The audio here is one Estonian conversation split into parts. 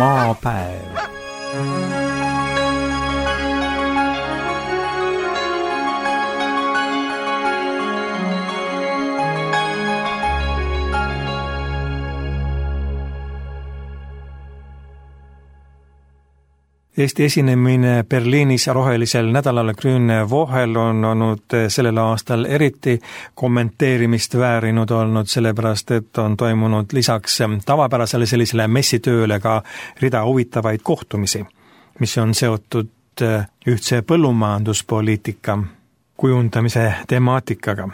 maapäev. Eesti esinemine Berliinis rohelisel nädalal Grüne Wochel on olnud sellel aastal eriti kommenteerimist väärinud olnud, sellepärast et on toimunud lisaks tavapärasele sellisele messitööle ka rida huvitavaid kohtumisi, mis on seotud ühtse põllumajanduspoliitika kujundamise temaatikaga.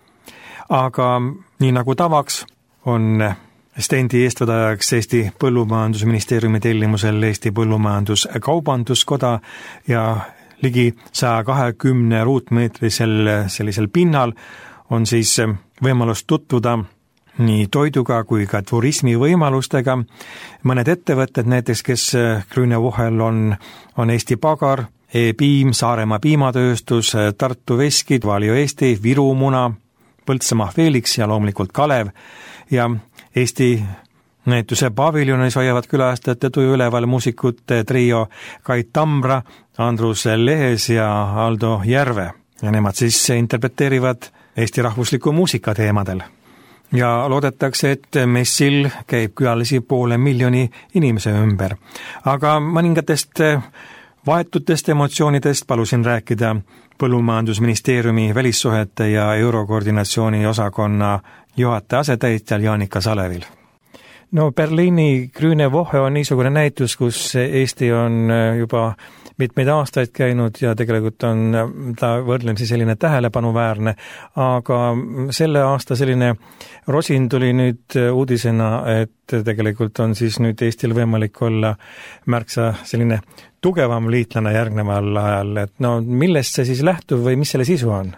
Aga nii nagu tavaks on stendi eestvedajaks Eesti Põllumajandusministeeriumi tellimusel Eesti Põllumajandus-Kaubanduskoda ja ligi 120 ruutmeetrisel sellisel pinnal on siis võimalus tutvuda nii toiduga kui ka turismi võimalustega. Mõned ettevõtted näiteks, kes Grüne Wochel on Eesti Pagar, E-Piim, Saaremaa piimatööstus, Tartu Veskid, Valio Eesti, Viru Muna, Põltsamaa Felix ja loomulikult Kalev ja Eesti näituse paviljonis hoiavad külastajate tuju üleval muusikute trio Kait Tamra, Andrus Lehes ja Aldo Järve. Ja nemad siis interpreteerivad Eesti rahvusliku muusika teemadel. Ja loodetakse, et messil käib külalisi 500 000 inimese ümber. Aga mõningatest vahetutest emotsioonidest palusin rääkida Põllumajandusministeeriumi välissuhete ja eurokoordinatsiooni osakonna juhataja asetäitjal Jaanika Salevil. No Berliini Grüne Woche on niisugune näitus, kus Eesti on juba mitmeid aastaid käinud ja tegelikult on ta võrdlemisi selline tähelepanuväärne, aga selle aasta selline rosin tuli nüüd uudisena, et tegelikult on siis nüüd Eestil võimalik olla märksa selline tugevam liitlane järgneval ajal, et no millest see siis lähtub või mis selle sisu on?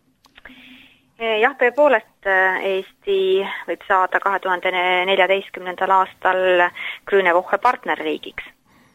Jah, tõepoolest Eesti võib saada 2014. aastal Grüne Woche partnerriigiks.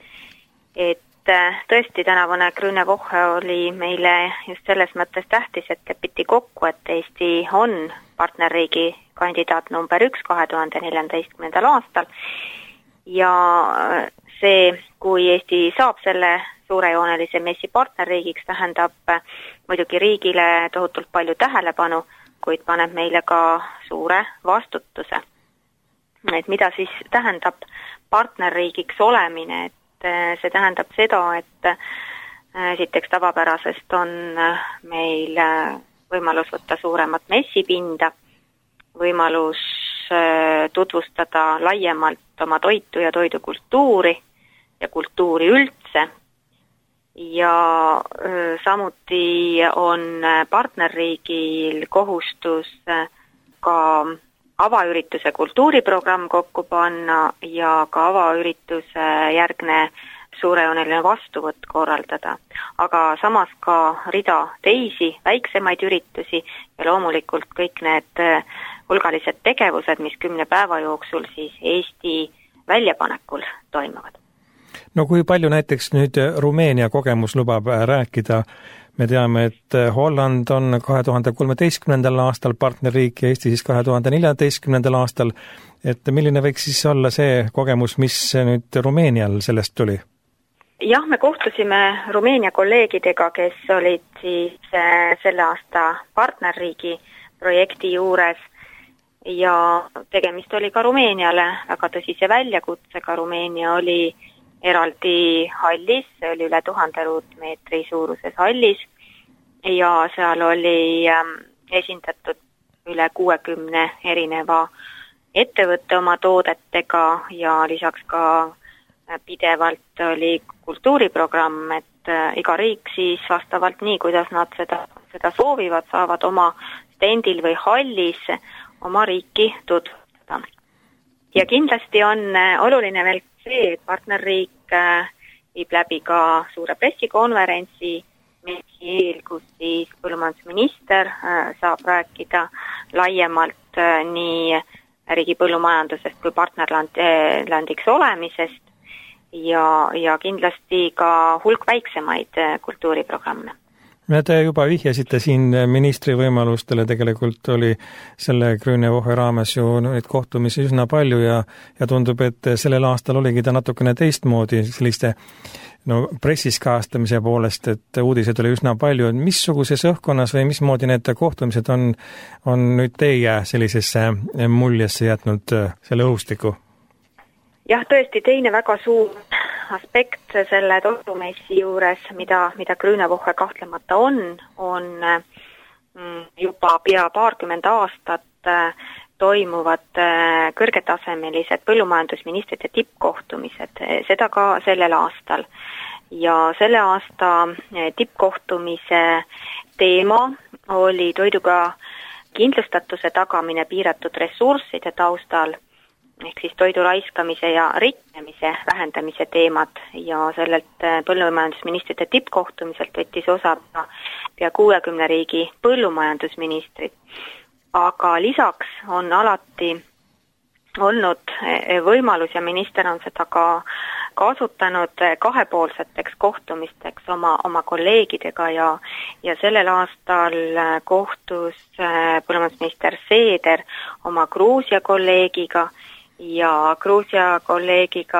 Et tõesti tänavune Grüne Woche oli meile just selles mõttes tähtis, et lepiti kokku, et Eesti on partnerriigi kandidaat number 1 2014. aastal ja see, kui Eesti saab selle suurejoonelise messi partnerriigiks, tähendab muidugi riigile tohutult palju tähelepanu, kuid paneb meile ka suure vastutuse. Et mida siis tähendab partnerriigiks olemine, et see tähendab seda, et esiteks tavapärasest on meil võimalus võtta suuremat messipinda, võimalus tutvustada laiemalt oma toitu ja toidukultuuri ja kultuuri üldse. Ja samuti on partnerriigil kohustus ka avaürituse kultuuriprogramm kokku panna ja ka avaürituse järgne suurejooneline vastuvõtt korraldada. Aga samas ka rida teisi väiksemaid üritusi ja loomulikult kõik need hulgalised tegevused, mis 10 päeva jooksul siis Eesti väljapanekul toimuvad. No kui palju näiteks nüüd Rumeenia kogemus lubab rääkida? Me teame, et Holland on 2013. aastal partnerriik ja Eesti siis 2014. aastal. Et milline võiks siis olla see kogemus, mis nüüd Rumeenial sellest tuli? Jah, me kohtusime Rumeenia kolleegidega, kes olid siis selle aasta partnerriigi projekti juures ja tegemist oli ka Rumeeniale väga tõsise väljakutsega. Rumeenia oli eraldi hallis, see oli üle 1000 ruutmeetri suuruses hallis ja seal oli esindatud üle 60 erineva ettevõtte oma toodetega ja lisaks ka pidevalt oli kultuuriprogramm, et iga riik siis vastavalt nii, kuidas nad seda soovivad, saavad oma stendil või hallis oma riiki tutvustada. Ja kindlasti on oluline veel see, et partnerriik viib läbi ka suure pressikonverentsi, kus siis põllumajandusminister saab rääkida laiemalt nii riigi põllumajandusest kui partnerlandiks olemisest ja kindlasti ka hulk väiksemaid kultuuriprogramme. Te juba vihjasite siin ministri võimalustele, tegelikult oli selle Grüne-Woche raames ju neid kohtumisi üsna palju ja tundub, et sellel aastal oligi ta natukene teistmoodi selliste pressis kajastamise poolest, et uudiseid oli üsna palju. Missuguses õhkkonnas või mismoodi need kohtumised on nüüd teie sellisesse muljesse jätnud selle õhustiku? Jah, tõesti teine väga suur aspekt selle toidumessi juures, mida Grüne-Woche kahtlemata on juba pea paarkümmend aastat toimuvad kõrgetasemelised põllumajandusministrite tippkohtumised, seda ka sellel aastal. Ja selle aasta tippkohtumise teema oli toiduga kindlustatuse tagamine piiratud ressursside taustal, ehk siis toidu raiskamise ja riknemise vähendamise teemad ja sellelt põllumajandusministrite tippkohtumiselt võttis osa pea 60 riigi põllumajandusministrid. Aga lisaks on alati olnud võimalus ja minister on seda ka kasutanud kahepoolseteks kohtumisteks oma kolleegidega ja sellel aastal kohtus põllumajandusminister Seeder oma Gruusia kolleegiga ja Gruusia kolleegiga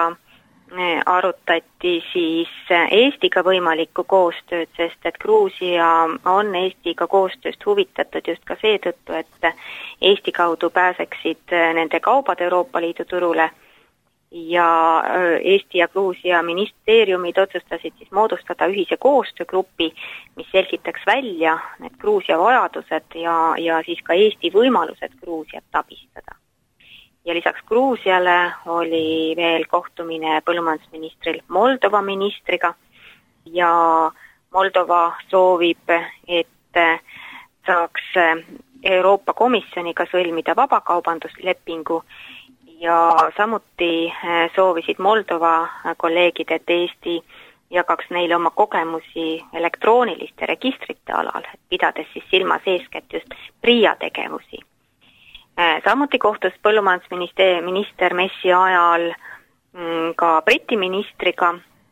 arutati siis Eestiga võimalikku koostööd, sest et Gruusia on Eestiga koostööst huvitatud just ka seetõttu, et Eesti kaudu pääseksid nende kaubad Euroopa Liidu turule ja Eesti ja Gruusia ministeeriumid otsustasid siis moodustada ühise koostöögrupi, mis selgitaks välja need Gruusia vajadused ja siis ka Eesti võimalused Gruusiat abistada. Ja lisaks Gruusiale oli veel kohtumine põllumajandusministril Moldova ministriga ja Moldova soovib, et saaks Euroopa Komisjoniga sõlmida vabakaubanduslepingu ja samuti soovisid Moldova kolleegid, et Eesti jagaks neile oma kogemusi elektrooniliste registrite alal, pidades siis silmas eeskätt just PRIA tegevusi. Samuti kohtus põllumajandusminister messi ajal ka Briti ministriga,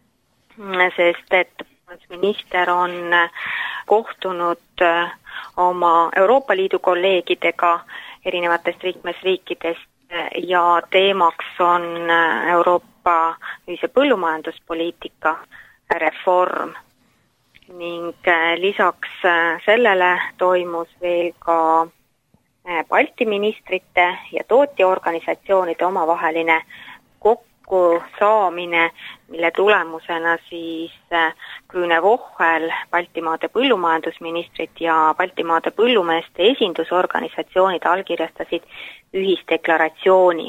sest et minister on kohtunud oma Euroopa Liidu kolleegidega erinevatest liikmesriikidest ja teemaks on Euroopa ühise põllumajanduspoliitika reform. Ning lisaks sellele toimus veel ka Balti ministrite ja tootjaorganisatsioonide omavaheline kokkusaamine, mille tulemusena siis Grüne-Wochel Baltimaade põllumajandusministrid ja Baltimaade põllumeeste esindusorganisatsioonid allkirjastasid ühisdeklaratsiooni.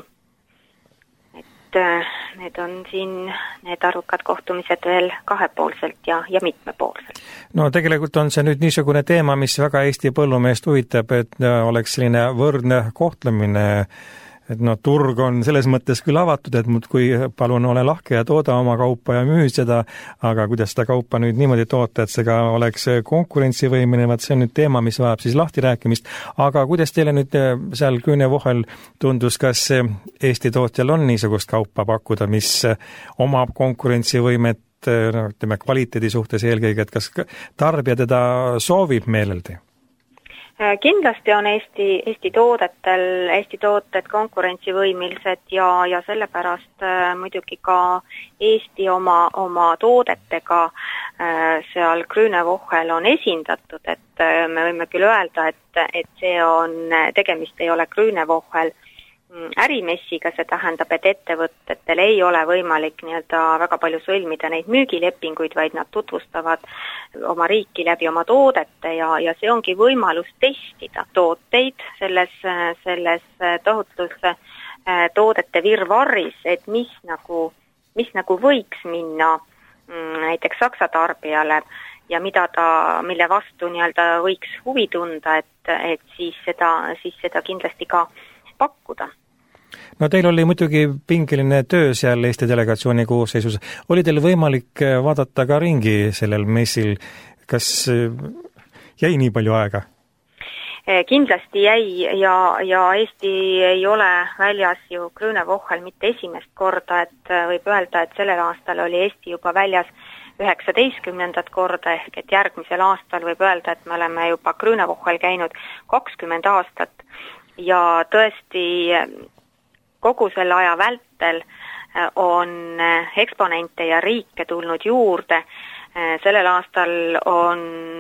Need on siin need arvukad kohtumised veel kahepoolselt ja mitmepoolselt. No tegelikult on see nüüd niisugune teema, mis väga Eesti põllumeest huvitab, et oleks selline võrdne kohtlemine, et turg on selles mõttes küll avatud, et muudkui palun ole lahke ja tooda oma kaupa ja müü seda, aga kuidas seda kaupa nüüd niimoodi toota, et see ka oleks konkurentsivõimeline, see on nüüd teema, mis vajab siis lahtirääkimist. Aga kuidas teile nüüd seal Grüne-Wochel tundus, kas Eesti tootjal on niisugust kaupa pakkuda, mis omab konkurentsivõimet, ütleme kvaliteedi suhtes eelkõige, et kas tarbija teda soovib meeleldi? Kindlasti on Eesti tooted konkurentsivõimilised ja sellepärast muidugi ka Eesti oma toodetega seal Grüne-Wochel on esindatud, et me võime küll öelda, et see on, tegemist ei ole Grüne-Wochel ärimessiga, see tähendab, et ettevõtetel ei ole võimalik väga palju sõlmida neid müügilepinguid, vaid nad tutvustavad oma riiki läbi oma toodete ja see ongi võimalus testida tooteid selles tohutus toodete virvarris, et mis nagu võiks minna näiteks Saksa tarbijale ja mille vastu võiks huvi tunda, et siis seda kindlasti ka pakkuda. No teil oli muidugi pingeline töö seal Eesti delegatsiooni koosseisus. Oli teil võimalik vaadata ka ringi sellel messil? Kas jäi nii palju aega? Kindlasti jäi ja Eesti ei ole väljas ju Grüne-Wochel mitte esimest korda, et võib öelda, et sellel aastal oli Eesti juba väljas 19. korda, ehk et järgmisel aastal võib öelda, et me oleme juba Grünewochel käinud 20 aastat ja tõesti kogu selle aja vältel on eksponente ja riike tulnud juurde. Sellel aastal on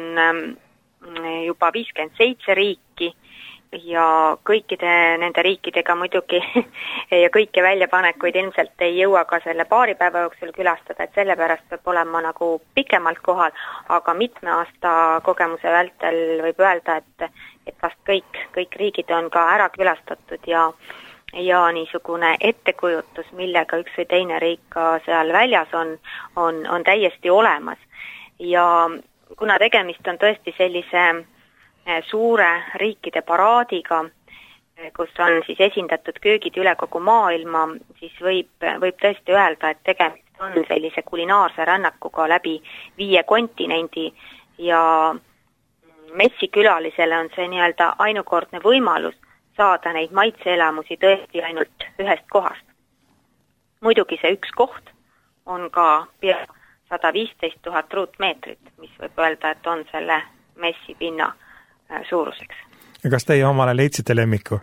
juba 57 riiki ja kõikide nende riikidega muidugi ja kõiki väljapanekuid ilmselt ei jõua ka selle paari päeva jooksul külastada, et sellepärast peab olema nagu pikemalt kohal, aga mitme aasta kogemuse vältel võib öelda, et vast kõik riigid on ka ära külastatud ja niisugune ettekujutus, millega üks või teine riik ka seal väljas on täiesti olemas. Ja kuna tegemist on tõesti sellise suure riikide paraadiga, kus on siis esindatud köögid üle kogu maailma, siis võib tõesti öelda, et tegemist on sellise kulinaarse rännakuga läbi 5 kontinendi ja messikülalisele on see nii-öelda ainukordne võimalus saada neid maitseelamusi tõesti ainult ühest kohast. Muidugi see üks koht on ka pea 115 000 ruutmeetrit, mis võib öelda, et on selle messipinna suuruseks. Ja kas teie omale leidsite lemmiku?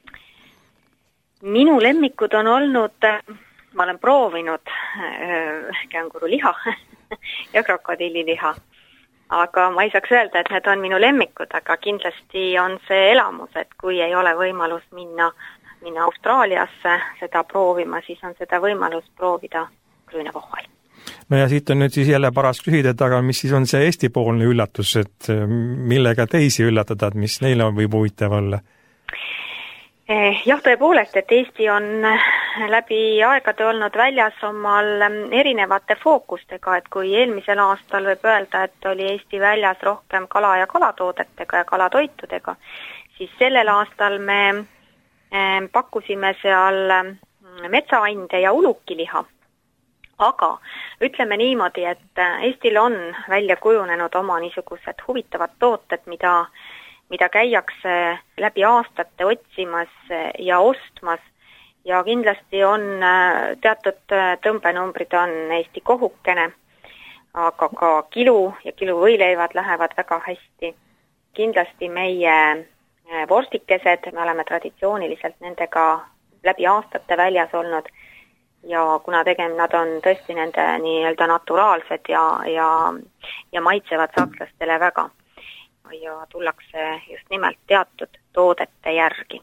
Minu lemmikud on olnud, ma olen proovinud känguruliha ja krokodilliliha. Aga ma ei saaks öelda, et need on minu lemmikud, aga kindlasti on see elamus, et kui ei ole võimalus minna Austraaliasse seda proovima, siis on seda võimalus proovida Grünewochel. No ja siit on nüüd siis jälle paras küsida, et aga mis siis on see Eesti-poolne üllatus, et millega teisi üllatada, et mis neile võib huvitav olla? Jah, tõepoolest, et Eesti on läbi aegade olnud väljas omal erinevate fookustega, et kui eelmisel aastal võib öelda, et oli Eesti väljas rohkem kala ja kalatoodetega ja kalatoitudega, siis sellel aastal me pakkusime seal metsaande ja ulukiliha. Aga ütleme niimoodi, et Eestil on välja kujunenud oma niisugused huvitavad tooted, mida käiakse läbi aastate otsimas ja ostmas ja kindlasti on teatud tõmbenumbrid on Eesti kohukene, aga ka kilu ja kiluvõileivad lähevad väga hästi. Kindlasti meie vorstikesed, me oleme traditsiooniliselt nendega läbi aastate väljas olnud ja kuna nad on tõesti nende nii-öelda naturaalsed ja maitsevad sakslastele väga ja tullakse just nimelt teatud toodete järgi.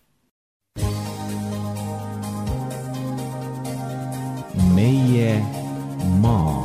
Meie maa.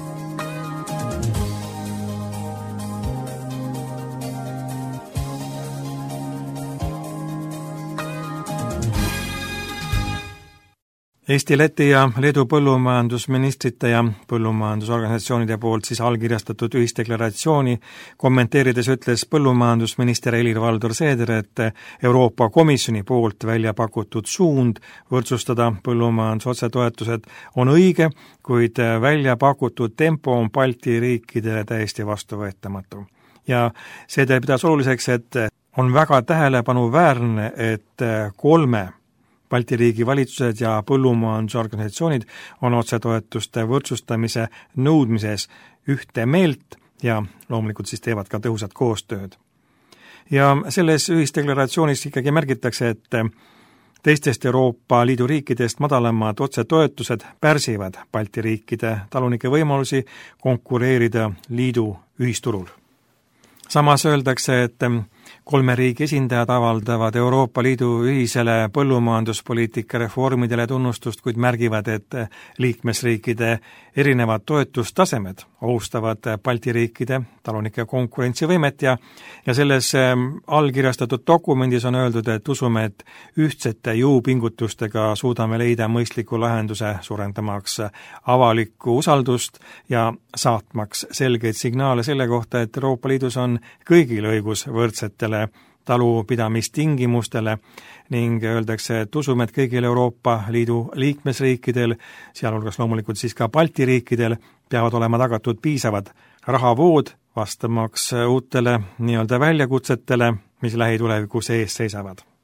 Eesti, Läti ja Leedu põllumajandusministrite ja põllumajandusorganisatsioonide poolt siis allkirjastatud ühisdeklaratsiooni kommenteerides ütles põllumajandusminister Helir-Valdor Seeder, et Euroopa Komisjoni poolt välja pakutud suund võrdsustada põllumajandusotsetoetused on õige, kuid välja pakutud tempo on Balti riikidele täiesti vastuvõetamatu. Ja Seeder pidas oluliseks, et on väga tähelepanuväärne, et 3 Balti riigi valitsused ja põllumajandusorganisatsioonid on otsetoetuste võrdsustamise nõudmises ühte meelt ja loomulikult siis teevad ka tõhusat koostööd. Ja selles ühisdeklaratsioonis ikkagi märgitakse, et teistest Euroopa Liidu riikidest madalamad otsetoetused pärsivad Balti riikide talunike võimalusi konkureerida liidu ühisturul. Samas öeldakse, et 3 riigi esindajad avaldavad Euroopa Liidu ühisele põllumajanduspoliitika reformidele tunnustust, kuid märgivad, et liikmesriikide erinevad toetustasemed ohustavad Balti riikide talunike konkurentsivõimet ja selles allkirjastatud dokumendis on öeldud, et usume, et ühtsete jõupingutustega suudame leida mõistliku lahenduse suurendamaks avalikku usaldust ja saatmaks selgeid signaale selle kohta, et Euroopa Liidus on kõigil õigus võrdsetele talupidamistingimustele ning öeldakse, et usume, et kõigil Euroopa Liidu liikmesriikidel, sealhulgas loomulikult siis ka Balti riikidel, peavad olema tagatud piisavad rahavood vastamaks uutele nii-öelda väljakutsetele, mis lähitulevikus ees seisavad.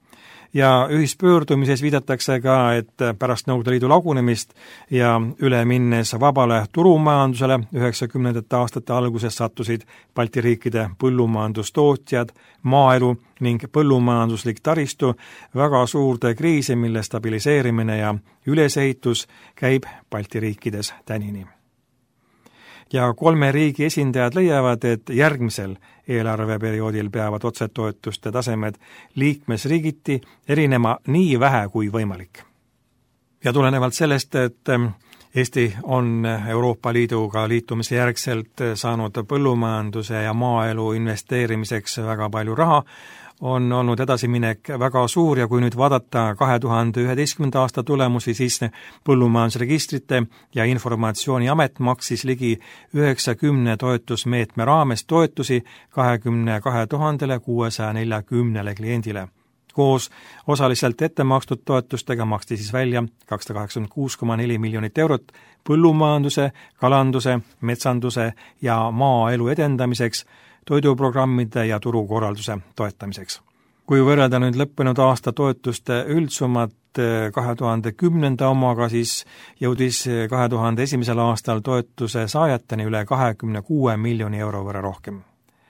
Ja ühispöördumises viidatakse ka, et pärast Nõukogude Liidu lagunemist ja üle minnes vabale turumajandusele 90. aastate alguses sattusid Balti riikide põllumajandustootjad, maaelu ning põllumajanduslik taristu väga suurde kriisi, mille stabiliseerimine ja ülesehitus käib Balti riikides tänini. Ja 3 riigi esindajad leiavad, et järgmisel eelarveperioodil peavad otsetoetuste tasemed liikmesriigiti erinema nii vähe kui võimalik. Ja tulenevalt sellest, et Eesti on Euroopa Liiduga liitumise järgselt saanud põllumajanduse ja maaelu investeerimiseks väga palju raha, on olnud edasiminek väga suur ja kui nüüd vaadata 2011. aasta tulemusi, siis Põllumajandusregistrite ja Informatsiooniamet maksis ligi 90 toetusmeetme raames toetusi 22 640 kliendile. Koos osaliselt ette makstud toetustega maksti siis välja 286,4 miljonit eurot põllumajanduse, kalanduse, metsanduse ja maaelu edendamiseks, toiduprogrammide ja turukorralduse toetamiseks. Kui võrrelda nüüd lõppenud aasta toetuste üldsummat 2010. omaga, siis jõudis 2001. aastal toetuse saajateni üle 26 miljoni euro võrra rohkem.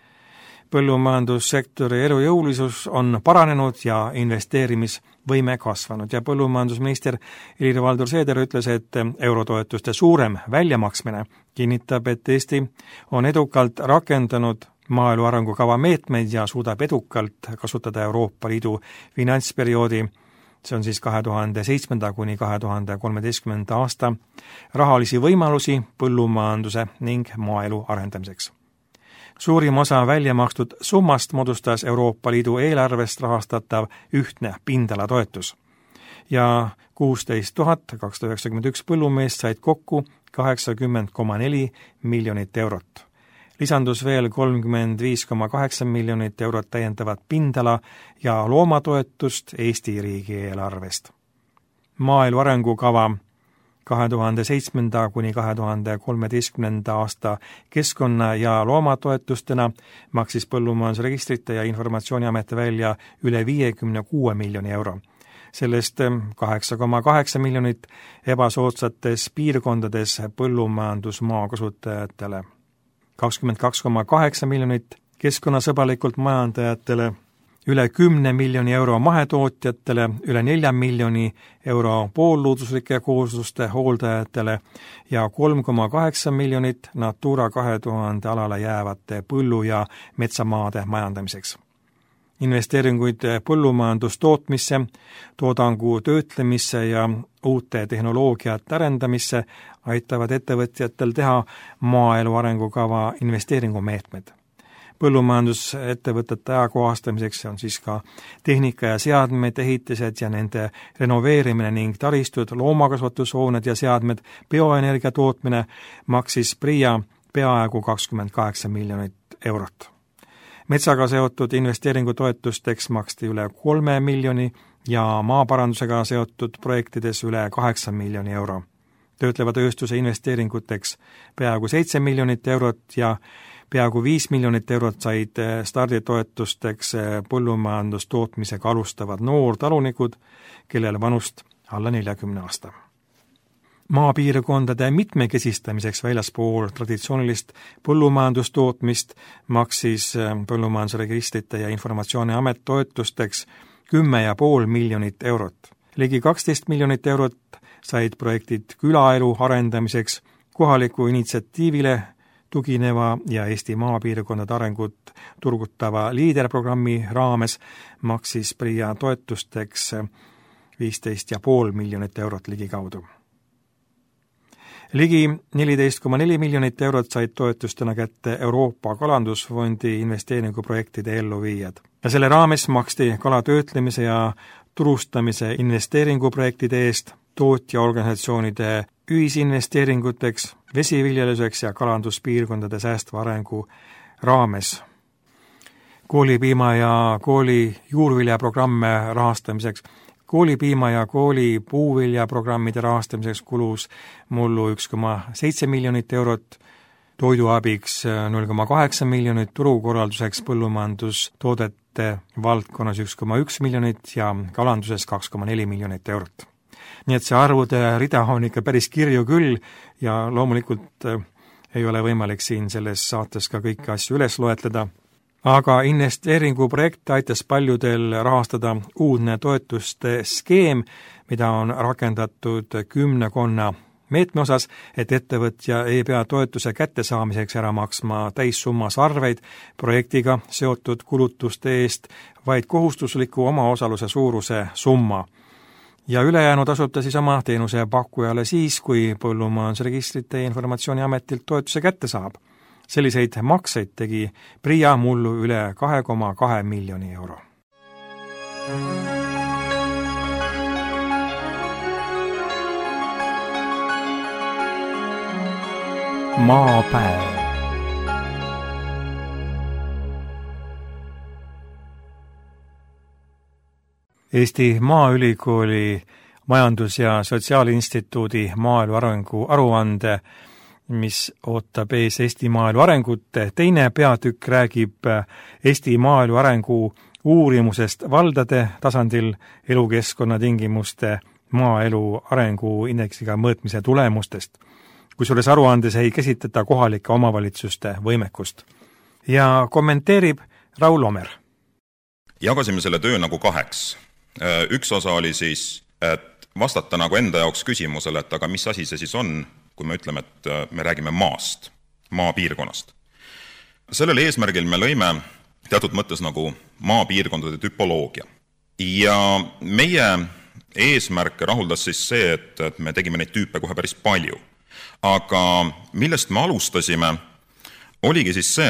Põllumajandussektori elujõulisus on paranenud ja investeerimisvõime kasvanud ja põllumajandusminister Helir-Valdor Seeder ütles, et eurotoetuste suurem väljamaksmine kinnitab, et Eesti on edukalt rakendanud maaelu arengukava meetmeid ja suudab edukalt kasutada Euroopa Liidu finantsperioodi, see on siis 2007. kuni 2013. aasta, rahalisi võimalusi põllumajanduse ning maaelu arendamiseks. Suurim osa väljamakstud summast moodustas Euroopa Liidu eelarvest rahastatav ühtne pindalatoetus ja 16 291 põllumeest said kokku 80,4 miljonit eurot. Lisandus veel 35,8 miljonit eurot täiendavat pindala- ja loomatoetust Eesti riigieelarvest. Maaelu arengukava 2007. kuni 2013. aasta keskkonna- ja loomatoetustena maksis Põllumajandusregistrite ja Informatsiooniamet välja üle 56 miljoni euro. Sellest 8,8 miljonit ebasoodsates piirkondades põllumajandusmaa kasutajatele, 22,8 miljonit keskkonnasõbralikult majandajatele, üle 10 miljoni euro mahetootjatele, üle 4 miljoni euro poolluuduslike koosluste hooldajatele ja 3,8 miljonit Natura 2000 alale jäävate põllu- ja metsamaade majandamiseks. Investeeringuid põllumajandustootmisse, toodangu töötlemisse ja uute tehnoloogiate arendamisse aitavad ettevõtjatel teha maaelu arengukava investeeringumeetmed. Põllumajandusettevõtete ajakohastamiseks on siis ka tehnika ja seadmed, ehitised ja nende renoveerimine ning taristud, loomakasvatushooned ja seadmed, bioenergia tootmine maksis PRIA peaaegu 28 miljonit eurot. Metsaga seotud investeeringutoetusteks maksti üle 3 miljoni ja maaparandusega seotud projektides üle 8 miljoni euro. Töötleva tööstuse investeeringuteks peaaegu 7 miljonit eurot ja peaaegu 5 miljonit eurot said starditoetusteks põllumajandustootmisega alustavad noortalunikud, kellel vanust alla 40 aasta. Maapiirkondade mitmekesistamiseks väljaspool traditsioonilist põllumajandustootmist maksis Põllumajandusregistrite ja Informatsiooniamet toetusteks 10,5 miljonit eurot. Ligi 12 miljonit eurot said projektid külaelu arendamiseks, kohaliku initsiatiivile tugineva ja Eesti maapiirkondade arengut turgutava liiderprogrammi raames maksis PRIA toetusteks 15,5 miljonit eurot ligikaudu. Ligi 14,4 miljonit eurot said toetustena kätte Euroopa Kalandusfondi investeeringuprojektide elluviijad. Ja selle raames maksti kalatöötlemise ja turustamise investeeringuprojektide eest, tootjaorganisatsioonide ühisinvesteeringuteks, vesiviljeluseks ja kalanduspiirkondade säästva arengu raames. Koolipiima ja kooli juurviljaprogramme rahastamiseks. Koolipiima ja kooli puuviljaprogrammide rahastamiseks kulus mullu 1,7 miljonit eurot, toiduabiks 0,8 miljonit, turukorralduseks põllumajandustoodete toiduainete valdkonnas 1,1 miljonit ja kalanduses 2,4 miljonit eurot. Nii et see arvude rida on ikka päris kirju küll ja loomulikult ei ole võimalik siin selles saates ka kõiki asju üles loetleda, aga investeeringuprojekt aitas paljudel rahastada uudne toetuste skeem, mida on rakendatud 10 meetme osas, et ettevõtja ei pea toetuse kättesaamiseks ära maksma täissummas arveid projektiga seotud kulutuste eest, vaid kohustusliku omaosaluse suuruse summa. Ja ülejäänu tasub ta siis oma teenuse pakkujale siis, kui Põllumajandusregistrite ja Informatsiooniametilt toetuse kätte saab. Selliseid makseid tegi Priia mullu üle 2,2 miljoni euro. Maapäev. Eesti Maaülikooli Majandus- ja Sotsiaalinstituudi maaelu arengu aruande, mis ootab ees Eesti maaelu arengut. Teine peatükk räägib Eesti maaelu arengu uurimusest valdade tasandil elukeskkonna tingimuste maaelu arengu indeksiga mõõtmise tulemustest, kusjuures aruandes ei käsitleta kohalike omavalitsuste võimekust. Ja kommenteerib Raul Omer. Jagasime selle töö nagu 2. Üks osa oli siis, et vastata nagu enda jaoks küsimusele, et aga mis asi see siis on, kui me ütleme, et me räägime maast, maapiirkonnast. Sellel eesmärgil me lõime teatud mõttes nagu maapiirkondade tüpoloogia. Ja meie eesmärke rahuldas siis see, et me tegime neid tüüpe kohe päris palju. Aga millest me alustasime, oligi siis see,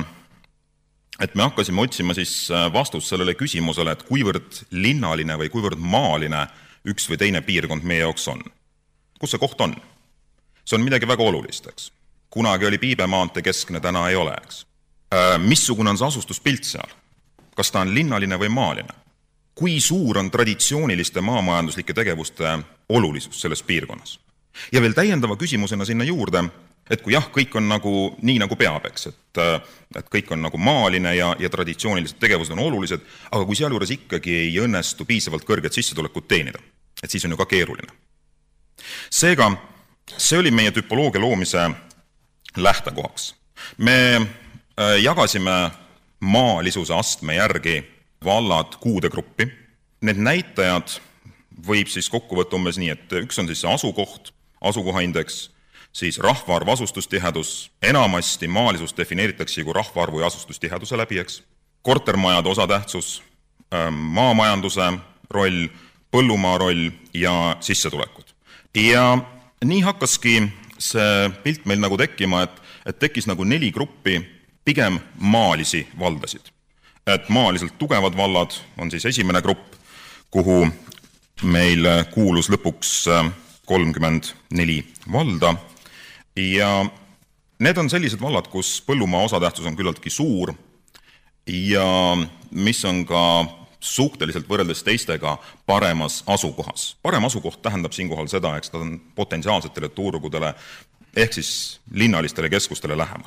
et me hakkasime otsima siis vastust sellele küsimusele, et kuivõrd linnaline või kuivõrd maaline üks või teine piirkond meie jaoks on. Kus see koht on? See on midagi väga olulist, eks. Kunagi oli Piibemaante keskne, täna ei ole, eks. Missugune on see asustuspilt seal? Kas ta on linnaline või maaline? Kui suur on traditsiooniliste maamajanduslike tegevuste olulisus selles piirkonnas? Ja veel täiendava küsimusena sinna juurde, et kui jah, kõik on nagu nii nagu peab, eks, et kõik on nagu maaline ja traditsioonilised tegevused on olulised, aga kui sealjuures ikkagi ei õnnestu piisavalt kõrget sissetulekut teenida, et siis on ju ka keeruline. Seega, see oli meie tüpoloogia loomise lähtekohaks. Me jagasime maalisuse astme järgi vallad 6 gruppi. Need näitajad võib siis kokku võtta umbes nii, et üks on siis see asukoht, asukohaindeks, siis rahvaarv, asustustihedus, enamasti maalisust defineeritakse kui rahvaarvu ja asustustiheduse läbi, eks. Kortermajade osatähtsus, maamajanduse roll, põllumaa roll ja sissetulekud. Ja nii hakkaski see pilt meil nagu tekkima, et tekkis nagu 4 gruppi pigem maalisi valdasid. Et maaliselt tugevad vallad on siis esimene grupp, kuhu meil kuulus lõpuks 34 valda. Ja need on sellised vallad, kus põllumaa osatähtsus on küllaltki suur ja mis on ka suhteliselt võrreldes teistega paremas asukohas. Parem asukoht tähendab siinkohal seda, eks ta on potentsiaalsetele turgudele ehk siis linnalistele keskustele lähemal.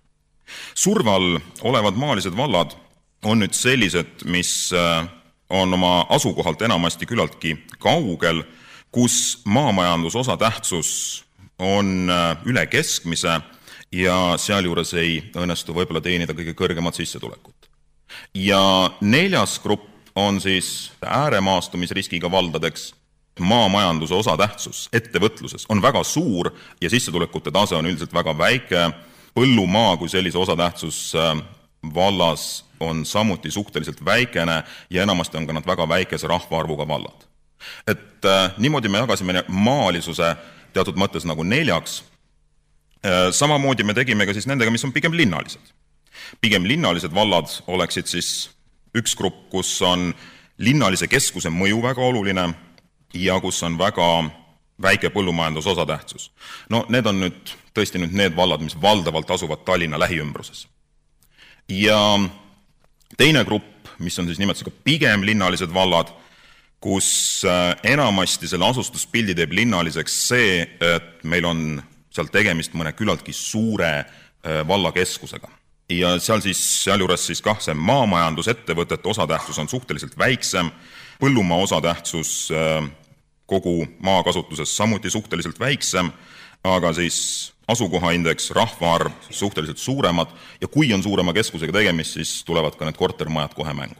Surval olevad maalised vallad on nüüd sellised, mis on oma asukohalt enamasti küllaltki kaugel, kus maamajandus osatähtsus on üle keskmise ja sealjuures ei õnnestu võib-olla teenida kõige kõrgemat sissetulekut. Ja 4. grupp on siis ääremaastumisriskiga valdadeks. Maamajanduse osatähtsus ettevõtluses on väga suur ja sissetulekute tase on üldiselt väga väike. Põllumaa kui sellise osatähtsus vallas on samuti suhteliselt väikene ja enamasti on ka nad väga väikese rahvaarvuga vallad. Et niimoodi me jagasime maalisuse teatud mõttes nagu 4. Samamoodi me tegime ka siis nendega, mis on pigem linnalised. Pigem linnalised vallad oleksid siis üks grupp, kus on linnalise keskuse mõju väga oluline ja kus on väga väike põllumajandus osatähtsus. No need on nüüd tõesti nüüd need vallad, mis valdavalt asuvad Tallinna lähiümbruses. Ja teine grupp, mis on siis nimetusega pigem linnalised vallad, kus enamasti selle asustuspildi teeb linnaliseks see, et meil on seal tegemist mõne küllaltki suure vallakeskusega. ja sealjuures siis kah see maamajandusettevõtete osatähtsus on suhteliselt väiksem, põllumaa osatähtsus kogu maakasutuses samuti suhteliselt väiksem, aga siis asukohaindeks, rahvaarv suhteliselt suuremad ja kui on suurema keskusega tegemist, siis tulevad ka need kortermajad kohe mängu.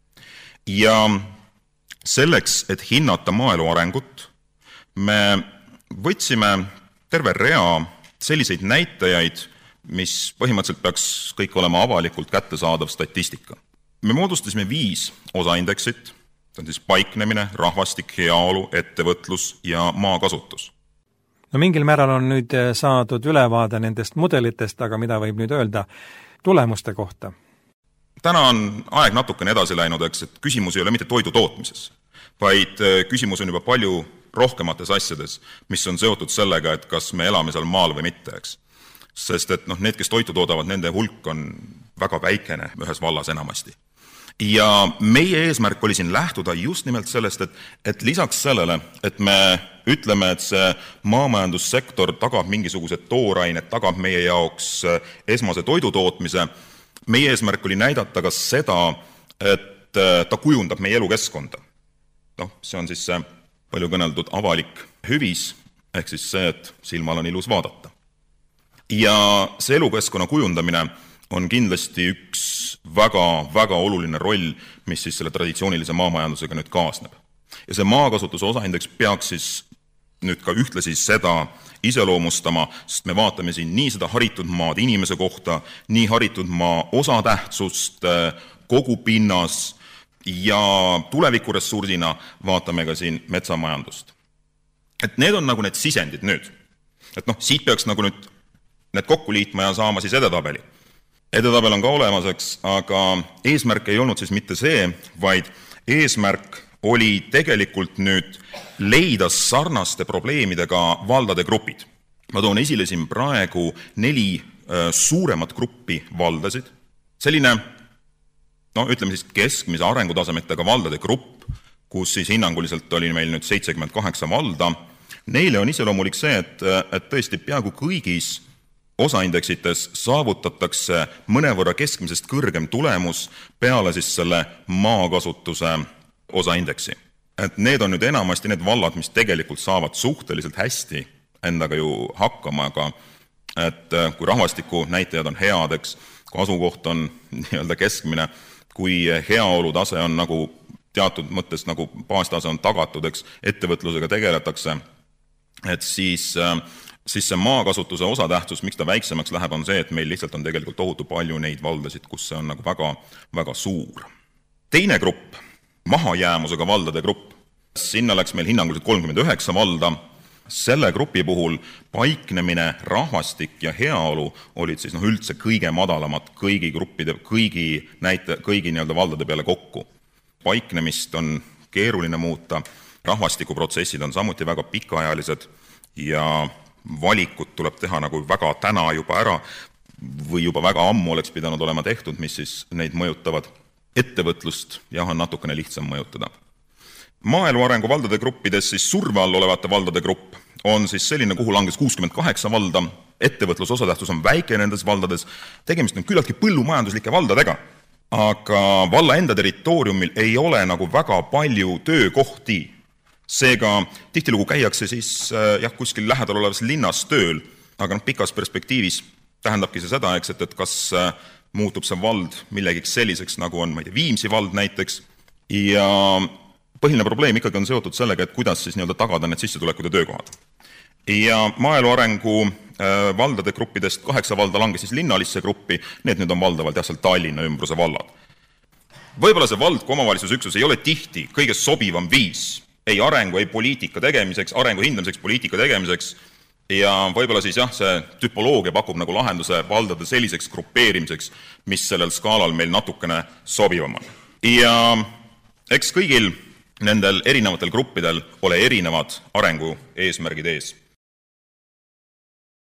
Ja selleks, et hinnata maaelu arengut, me võtsime terve rea selliseid näitajaid, mis põhimõtteliselt peaks kõik olema avalikult kättesaadav statistika. Me moodustasime 5 osaindeksit, see on siis paiknemine, rahvastik, heaolu, ettevõtlus ja maakasutus. No mingil määral on nüüd saadud ülevaade nendest mudelitest, aga mida võib nüüd öelda tulemuste kohta? Täna on aeg natukene edasi läinud, eks, et küsimus ei ole mitte toidu tootmises, vaid küsimus on juba palju rohkemates asjades, mis on seotud sellega, et kas me elame seal maal või mitte, eks. Sest et need, kes toitu toodavad, nende hulk on väga väikene ühes vallas enamasti. Ja meie eesmärk oli siin lähtuda just nimelt sellest, et lisaks sellele, et me ütleme, et see maamajandussektor tagab mingisugused toorainet, tagab meie jaoks esmase toidutootmise, meie eesmärk oli näidata ka seda, et ta kujundab meie elukeskkonda. See on siis see palju kõneldud avalik hüvis, ehk siis see, et silmal on ilus vaadata. Ja see elukeskkonna kujundamine on kindlasti üks väga oluline roll, mis siis selle traditsioonilise maamajandusega nüüd kaasneb. Ja see maakasutuse osaindeks peaks siis nüüd ka ühtlasi seda iseloomustama, sest me vaatame siin nii seda haritud maad inimese kohta, nii haritud maa osatähtsust kogu pinnas ja tulevikuressursina vaatame ka siin metsamajandust. Et need on nagu need sisendid nüüd. Et siit peaks nagu nüüd need kokku liitma ja saama siis edetabeli. Edetabel on ka olemaseks, aga eesmärk ei olnud siis mitte see, vaid eesmärk oli tegelikult nüüd leida sarnaste probleemidega valdade grupid. Ma toon esile siin praegu 4 suuremat gruppi valdasid. Selline, ütleme siis keskmise arengutasemetega valdade grupp, kus siis hinnanguliselt oli meil nüüd 78 valda. Neile on iseloomulik see, et tõesti peaaegu kõigis osaindeksites saavutatakse mõnevõrra keskmisest kõrgem tulemus peale siis selle maakasutuse osaindeksi. Et need on nüüd enamasti need vallad, mis tegelikult saavad suhteliselt hästi endaga ju hakkama, aga et kui rahvastiku näitajad on headeks, kui asukoht on nii-öelda keskmine, kui heaolu tase on nagu teatud mõttes nagu baastase on tagatud, eks ettevõtlusega tegeletakse, et siis see maakasutuse osatähtsus, miks ta väiksemaks läheb, on see, et meil lihtsalt on tegelikult tohutu palju neid valdasid, kus see on nagu väga suur. Teine grupp, mahajäämusega valdade grupp, sinna läks meil hinnanguliselt 39 valda. Selle grupi puhul paiknemine, rahvastik ja heaolu olid siis üldse kõige madalamad kõigi gruppide, kõigi nii-öelda valdade peale kokku. Paiknemist on keeruline muuta, rahvastikuprotsessid on samuti väga pikaajalised ja valikut tuleb teha nagu väga täna juba ära või juba väga ammu oleks pidanud olema tehtud, mis siis neid mõjutavad. Ettevõtlust on natukene lihtsam mõjutada. Maaelu arengu valdade gruppides siis surve all olevate valdade grupp on siis selline, kuhu langes 68 valda. Ettevõtluse osatähtsus on väike nendes valdades. Tegemist on küllaltki põllumajanduslike valdadega, aga valla enda territooriumil ei ole nagu väga palju töökohti. Seega tihtilugu käiakse siis kuskil lähedal olevas linnas tööl, aga pikas perspektiivis tähendabki see seda, et kas muutub see vald millegiks selliseks, nagu on Viimsi vald näiteks. Ja põhiline probleem ikkagi on seotud sellega, et kuidas siis tagada need sissetulekud ja töökohad. Ja maaelu arengu valdade gruppidest 8 valda langes siis linnalisse gruppi, need nüüd on valdavalt seal Tallinna ümbruse vallad. Võib-olla see vald kui omavalitsusüksus ei ole tihti kõige sobivam viis ei arengu, ei poliitika tegemiseks, arengu hindamiseks, poliitika tegemiseks ja võib-olla siis see tüpoloogia pakub nagu lahenduse valdade selliseks grupeerimiseks, mis sellel skaalal meil natukene sobivam on. Ja eks kõigil nendel erinevatel gruppidel ole erinevad arengu eesmärgid ees.